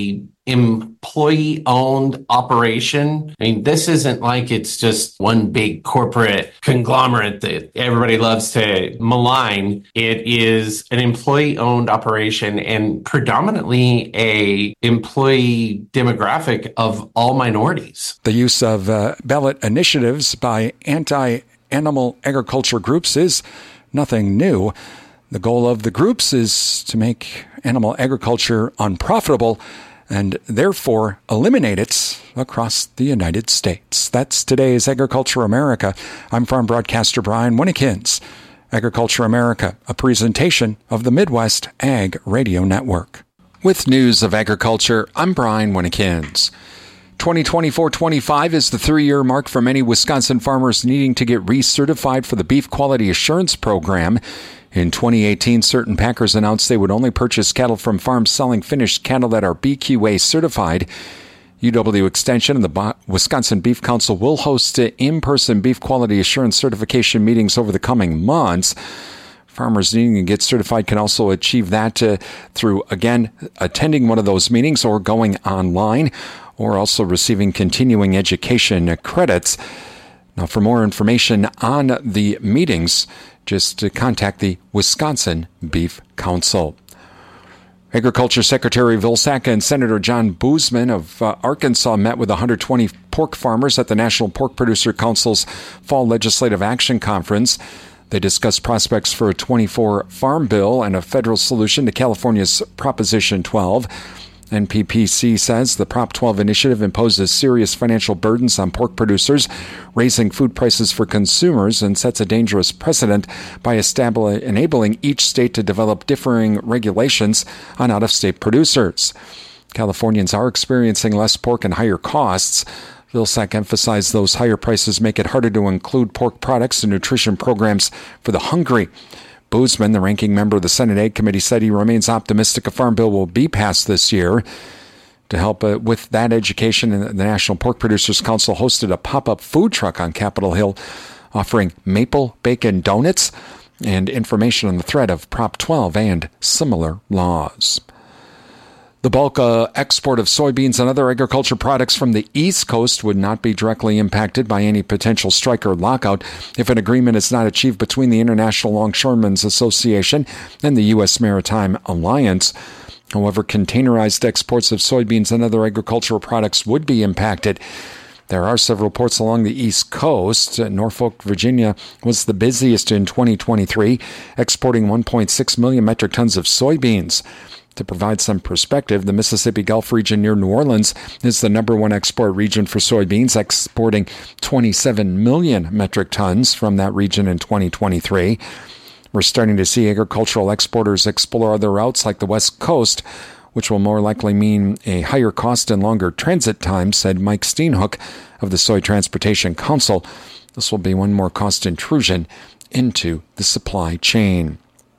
employee-owned operation. I mean, this isn't like it's just one big corporate conglomerate that everybody loves to malign. It is an employee-owned operation and predominantly a employee demographic of all minorities. The use of uh, ballot initiatives by anti-animal agriculture groups is nothing new. The goal of the groups is to make animal agriculture unprofitable and therefore eliminate it across the United States. That's today's Agriculture America. I'm farm broadcaster Brian Winnikins. Agriculture America, a presentation of the Midwest Ag Radio Network. With news of agriculture, I'm Brian Winnikins. twenty twenty-four twenty-five is the three-year mark for many Wisconsin farmers needing to get recertified for the Beef Quality Assurance Program. In twenty eighteen, certain packers announced they would only purchase cattle from farms selling finished cattle that are B Q A certified. U W Extension and the Wisconsin Beef Council will host in-person beef quality assurance certification meetings over the coming months. Farmers needing to get certified can also achieve that uh, through, again, attending one of those meetings or going online, or also receiving continuing education credits. Now, for more information on the meetings, just to contact the Wisconsin Beef Council. Agriculture Secretary Vilsack and Senator John Boozman of uh, Arkansas met with one hundred twenty pork farmers at the National Pork Producer Council's Fall Legislative Action Conference. They discussed prospects for a twenty-four farm bill and a federal solution to California's Proposition twelve. N P P C says the Prop twelve initiative imposes serious financial burdens on pork producers, raising food prices for consumers, and sets a dangerous precedent by establi- enabling each state to develop differing regulations on out-of-state producers. Californians are experiencing less pork and higher costs. Vilsack emphasized those higher prices make it harder to include pork products in nutrition programs for the hungry. Boozman, the ranking member of the Senate Ag Committee, said he remains optimistic a farm bill will be passed this year. To help uh, with that education, the National Pork Producers Council hosted a pop-up food truck on Capitol Hill offering maple bacon donuts and information on the threat of Prop twelve and similar laws. The bulk uh, export of soybeans and other agriculture products from the East Coast would not be directly impacted by any potential strike or lockout if an agreement is not achieved between the International Longshoremen's Association and the U S Maritime Alliance. However, containerized exports of soybeans and other agricultural products would be impacted. There are several ports along the East Coast. Norfolk, Virginia was the busiest in twenty twenty-three, exporting one point six million metric tons of soybeans. To provide some perspective, the Mississippi Gulf region near New Orleans is the number one export region for soybeans, exporting twenty-seven million metric tons from that region in twenty twenty-three. We're starting to see agricultural exporters explore other routes like the West Coast, which will more likely mean a higher cost and longer transit time, said Mike Steenhoek of the Soy Transportation Council. This will be one more cost intrusion into the supply chain.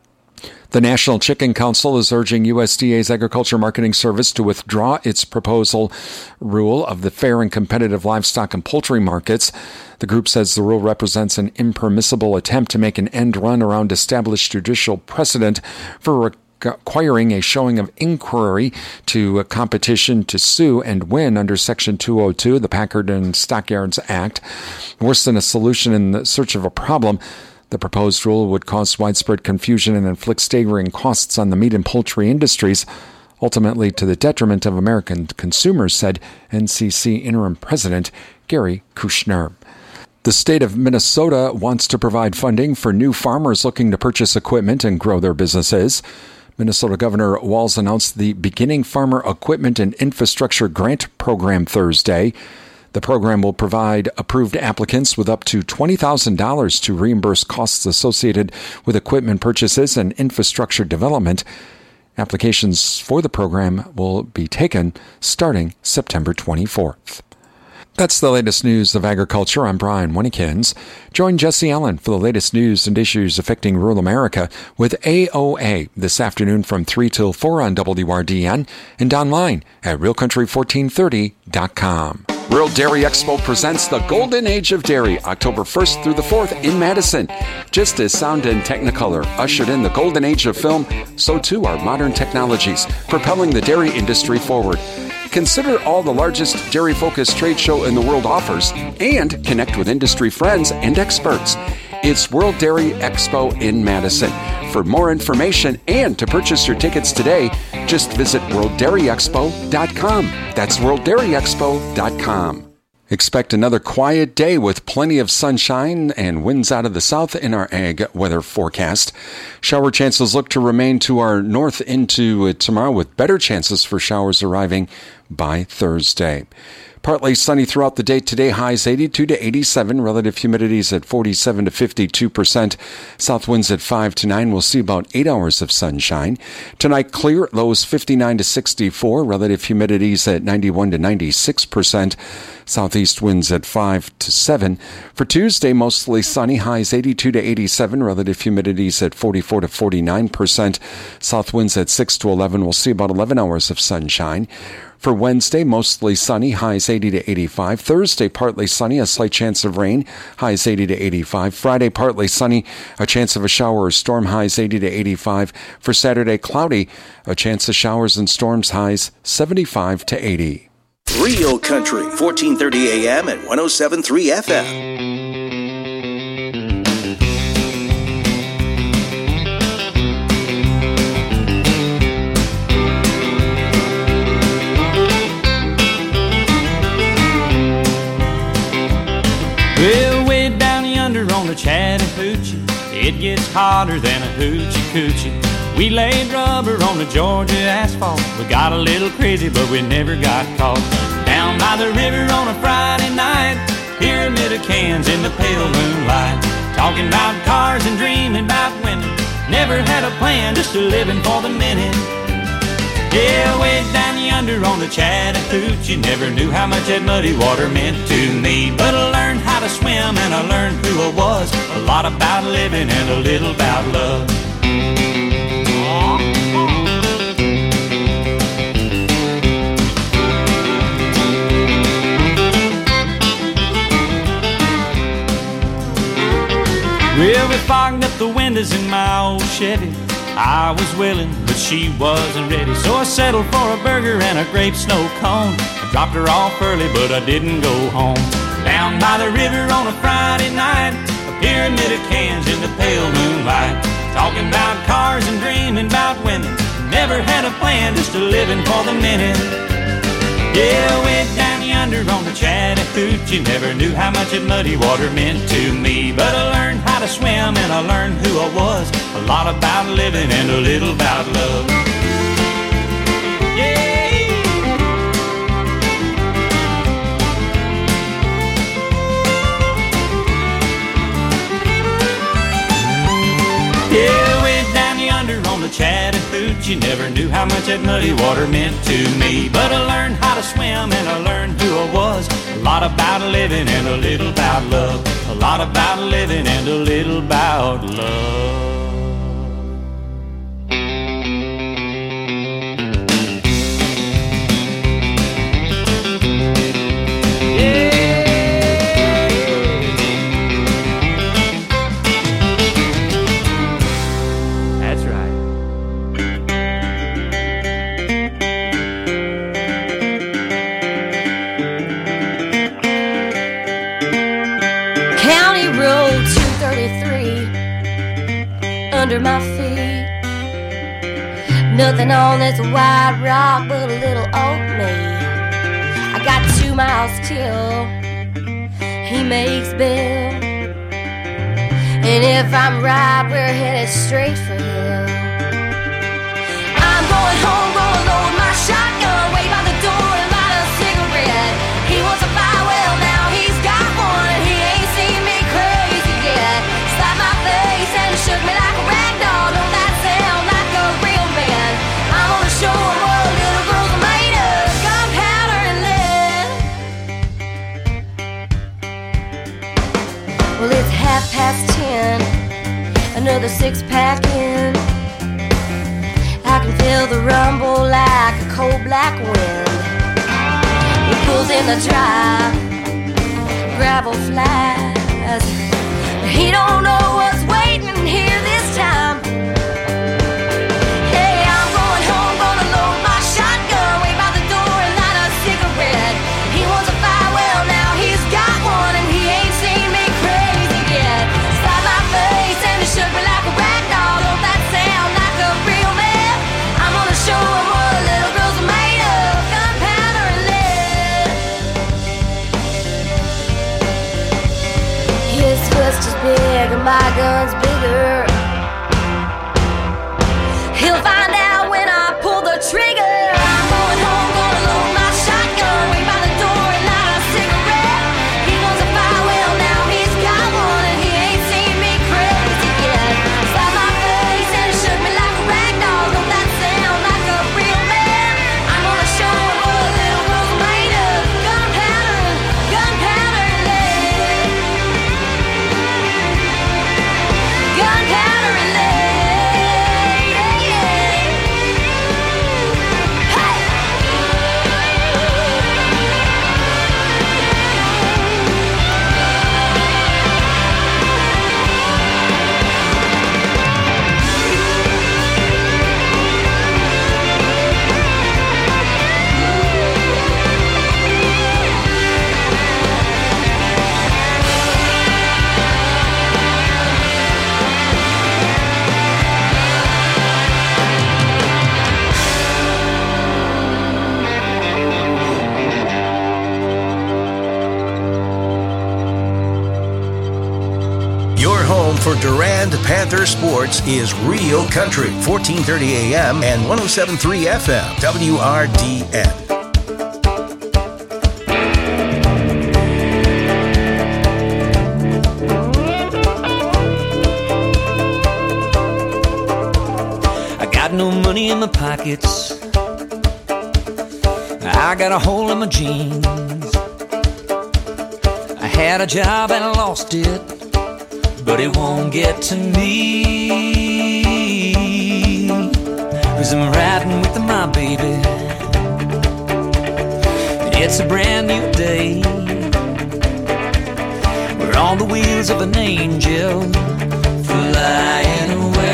The National Chicken Council is urging U S D A's Agriculture Marketing Service to withdraw its proposal rule of the fair and competitive livestock and poultry markets. The group says the rule represents an impermissible attempt to make an end run around established judicial precedent for requiring a showing of inquiry to a competition to sue and win under Section two oh two of the Packard and Stockyards Act. Worse than a solution in the search of a problem, the proposed rule would cause widespread confusion and inflict staggering costs on the meat and poultry industries, ultimately to the detriment of American consumers, said N C C Interim President Gary Kushner. The state of Minnesota wants to provide funding for new farmers looking to purchase equipment and grow their businesses. Minnesota Governor Walz announced the Beginning Farmer Equipment and Infrastructure Grant Program Thursday. The program will provide approved applicants with up to twenty thousand dollars to reimburse costs associated with equipment purchases and infrastructure development. Applications for the program will be taken starting September twenty-fourth. That's the latest news of agriculture. I'm Brian Winnikins. Join Jesse Allen for the latest news and issues affecting rural America with A O A this afternoon from three till four on W R D N and online at real country fourteen thirty dot com. World Dairy Expo presents the Golden Age of Dairy, October first through the fourth in Madison. Just as sound and Technicolor ushered in the Golden Age of film, so too are modern technologies, propelling the dairy industry forward. Consider all the largest dairy-focused trade show in the world offers and connect with industry friends and experts. It's World Dairy Expo in Madison. For more information and to purchase your tickets today, just visit world dairy expo dot com. That's world dairy expo dot com. Expect another quiet day with plenty of sunshine and winds out of the south in our ag weather forecast. Shower chances look to remain to our north into tomorrow with better chances for showers arriving by Thursday. Partly sunny throughout the day today, highs eighty-two to eighty-seven, relative humidities at forty-seven to fifty-two percent. South winds at five to nine. We'll see about eight hours of sunshine. Tonight, clear, lows fifty-nine to sixty-four, relative humidities at ninety-one to ninety-six percent. Southeast winds at five to seven. For Tuesday, mostly sunny, highs eighty-two to eighty-seven, relative humidities at forty-four to forty-nine percent. South winds at six to eleven. We'll see about eleven hours of sunshine. For Wednesday, mostly sunny, highs eighty to eighty-five. Thursday, partly sunny, a slight chance of rain, highs eighty to eighty-five. Friday, partly sunny, a chance of a shower or storm, highs eighty to eighty-five. For Saturday, cloudy, a chance of showers and storms, highs seventy-five to eighty. Real Country, fourteen thirty A M and one oh seven point three F M. Well, way down yonder on the Chattahoochee, it gets hotter than a hoochie coochie. We laid rubber on the Georgia asphalt. We got a little crazy, but we never got caught. Down by the river on a Friday night, pyramid of cans in the pale moonlight. Talking about cars and dreaming about women. Never had a plan, just a living for the minute. Yeah, way down yonder on the Chattahoochee, never knew how much that muddy water meant to me. But I learned how to swim and I learned who I was. A lot about living and a little about love. Well, we fogged up the windows in my old Chevy. I was willing, but she wasn't ready. So I settled for a burger and a grape snow cone. I dropped her off early, but I didn't go home. Down by the river on a Friday night, a pyramid of cans in the pale moonlight. Talking about cars and dreaming about women. Never had a plan, just a living for the minute. Yeah, way down yonder on the Chattahoochee, never knew how much that muddy water meant to me. But I learned how to swim and I learned who I was. A lot about living and a little about love. Yeah. Yeah, way down yonder on the Chattahoochee, never knew how much that muddy water meant to me. But I learned how to swim and I learned who I was. A lot about living and a little about love. A lot about living and a little about love. Under my feet, nothing on this white rock but a little old me. I got two miles till he makes bail, and if I'm right, we're headed straight for hell. I'm going home, gonna load my shotgun, wait by the door and light a cigarette. He wants a fire, well now he's got one, and he ain't seen me crazy yet. Slapped my face and shook me like a rag doll. Don't that sound like a real man? I'm gonna show him what little girls are made of, gunpowder and lead. Well, it's half past ten, another six pack in. I can feel the rumble like a cold black wind. He pulls in the drive, gravel flies. He don't know what's waiting here this time. Hey, I'm going home, gonna load my shotgun, wait by the door and light a for Durand Panther Sports is Real Country, fourteen thirty A M and one oh seven point three F M, W R D N. I got no money in my pockets. I got a hole in my jeans. I had a job and I lost it, but it won't get to me, 'cause I'm riding with my baby, and it's a brand new day. We're on the wheels of an angel flying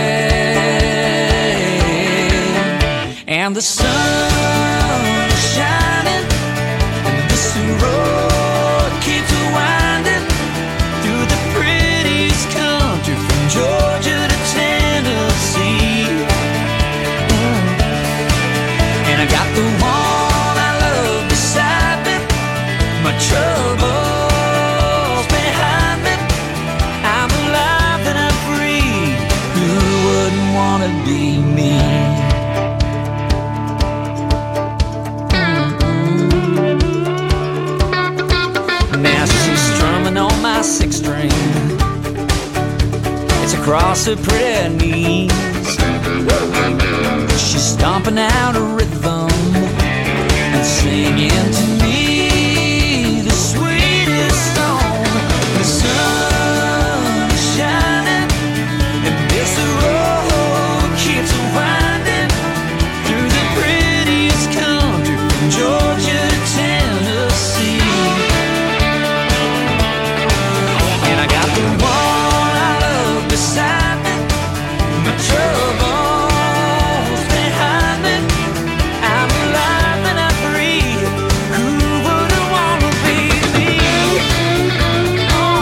away, and the sun is shining, and this road keeps winding through the prettiest country from Georgia to Tennessee. Mm. And I got the one I love beside me, my troubles behind me. I'm alive and I'm free. Who wouldn't want to be me? Now she's strumming on my six string. It's across her pretty knees. She's stomping out a rhythm and singing to me the sweetest song. The sun is shining and this road keeps winding through the prettiest country from Georgia to Tennessee. And I got the one I love beside me, my troubles behind me. I'm alive and I'm free. Who wouldn't want to be me? Oh.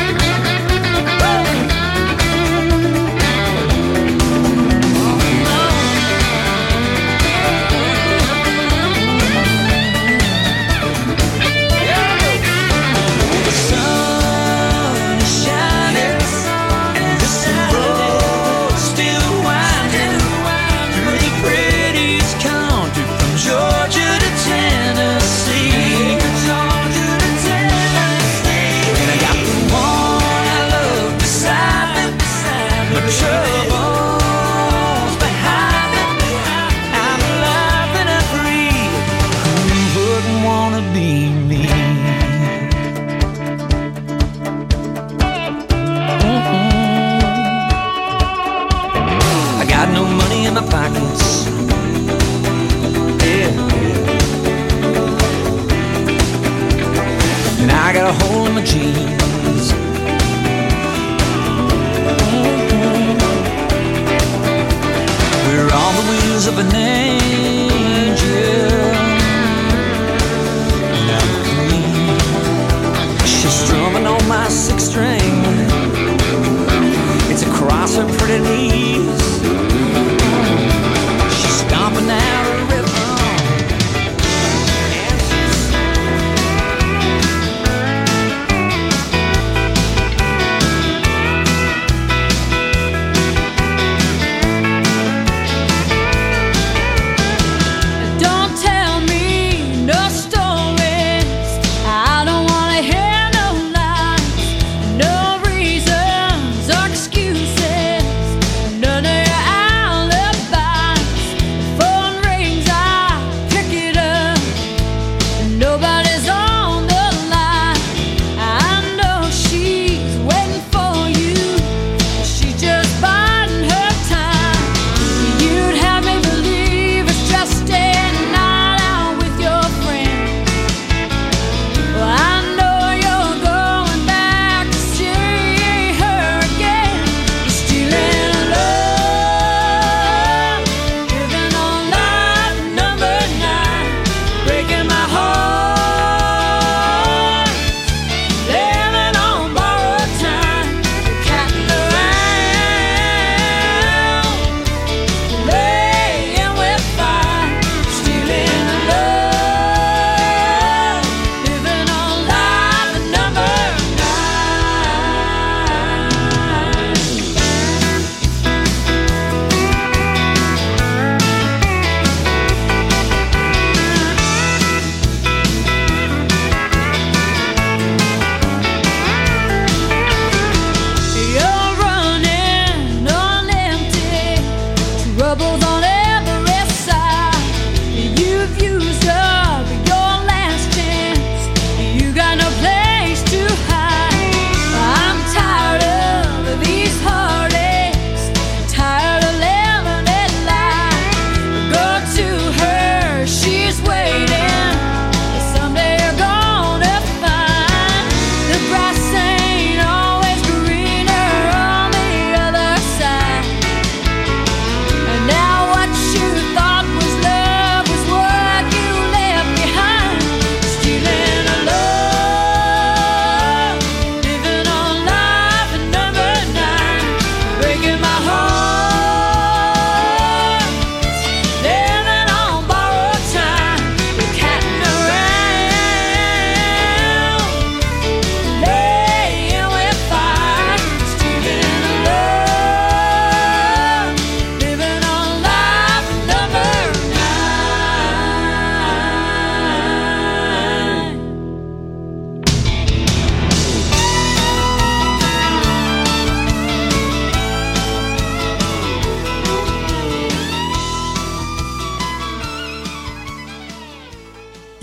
The sun is shining and this road's still winding through the prettiest country from Georgia to Tennessee. Georgia to Tennessee. And I got the one I love beside me, my troubles behind me. I'm alive and I'm free. Who wouldn't want to be me? I got no money in my pockets. Yeah. And I got a hole in my jeans. We're on the wheels of an angel. And I'm clean. She's strumming on my six string. It's across her pretty knees. She's stomping out a rhythm. And she's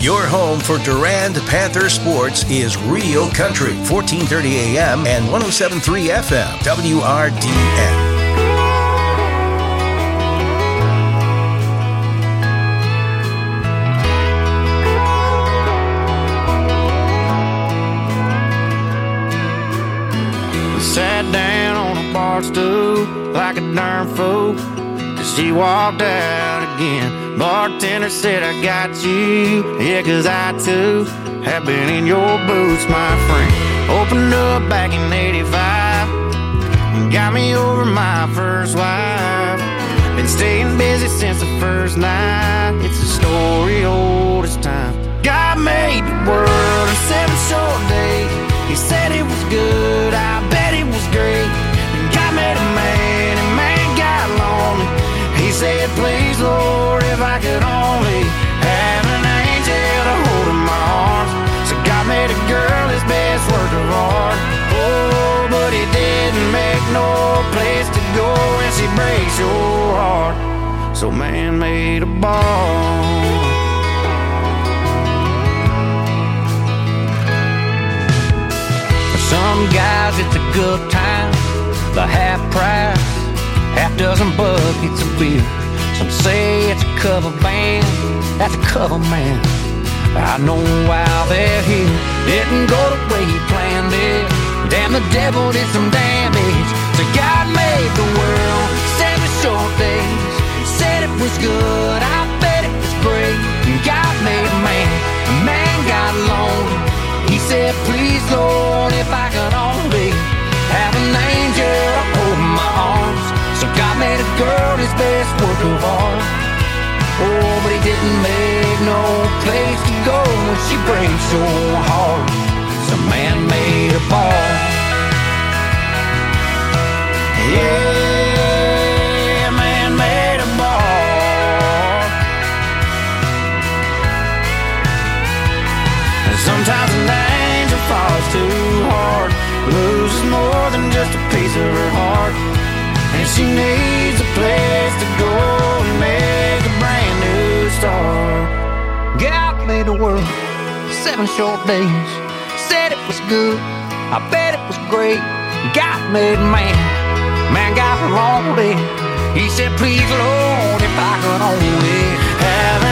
Your home for Durand Panther sports is Rio Country, fourteen thirty A M and one oh seven point three F M, W R D N. Sat down on a bar stool like a darn fool as she walked out again. Bartender said, I got you, yeah, cause I too have been in your boots, my friend. Opened up back in eighty-five and got me over my first wife. Been staying busy since the first night. It's a story old as time. God made the world in seven short days. He said it was good, I bet it was great. And God made a man, and man got lonely. He said, please, Lord, if I could only have an angel to hold in my arms. So God made a girl his best work of art. Oh, but he didn't make no place to go when she breaks your heart. So man made a ball. Some guys it's a good time, the half price, half dozen buckets of beer. Some say it's a cover band, that's a cover man. I know while they're here, didn't go the way he planned it. Damn, the devil did some damage. So God made the world, seven short days. Said it was good, I bet it was great. And God made a man, a man got lonely. He said, please, Lord, if I could only have an angel to hold in my arms. So God made a girl his best work of art. Oh, but he didn't make no place to go when she breaks your heart. So man made a ball. Yeah, man made a ball. And sometimes an angel falls too hard, loses more than just a piece of her heart. And she needs a place to go and make a brand new start. God made the world, seven short days. Said it was good, I bet it was great. God made man, man got lonely. He said, please, Lord, if I could only have